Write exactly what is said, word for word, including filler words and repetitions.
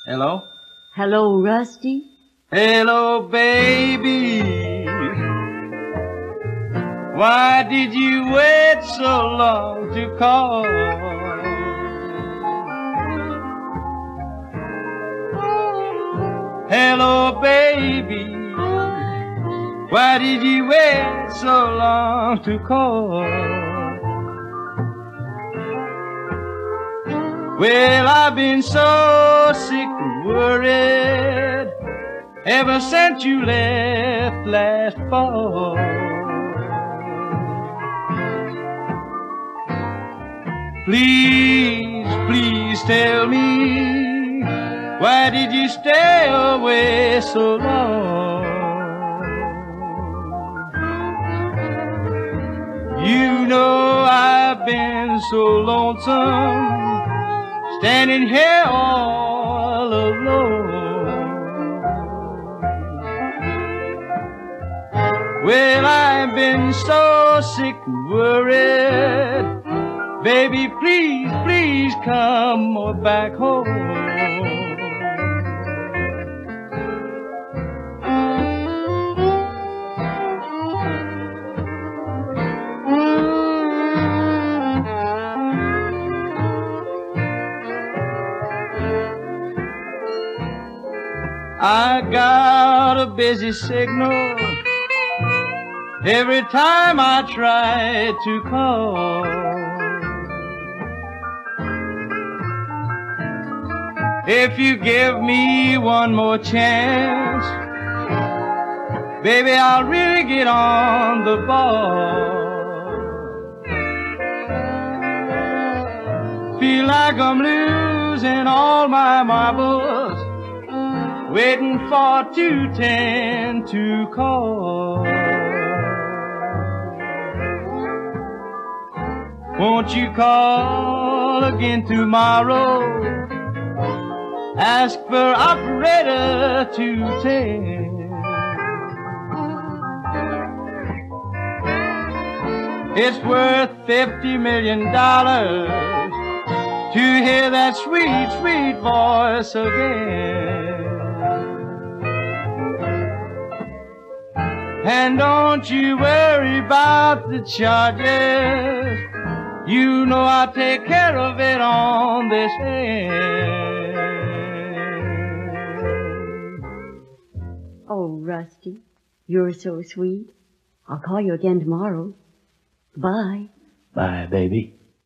Hello? Hello, Rusty. Hello, baby. Why did you wait so long to call? Hello, baby. Why did you wait so long to call? Well, I've been so sick and worried ever since you left last fall. Please, please tell me, why did you stay away so long? You know I've been so lonesome, standing here all alone. Well, I've been so sick and worried. Baby, please, please come back home. I got a busy signal every time I try to call. If you give me one more chance, baby, I'll really get on the ball. Feel like I'm losing all my marbles, waiting for two ten to call. Won't you call again tomorrow? Ask for operator two ten. It's worth fifty million dollars to hear that sweet, sweet voice again. And don't you worry about the charges, you know I'll take care of it on this end. Oh, Rusty, you're so sweet. I'll call you again tomorrow. Bye. Bye, baby.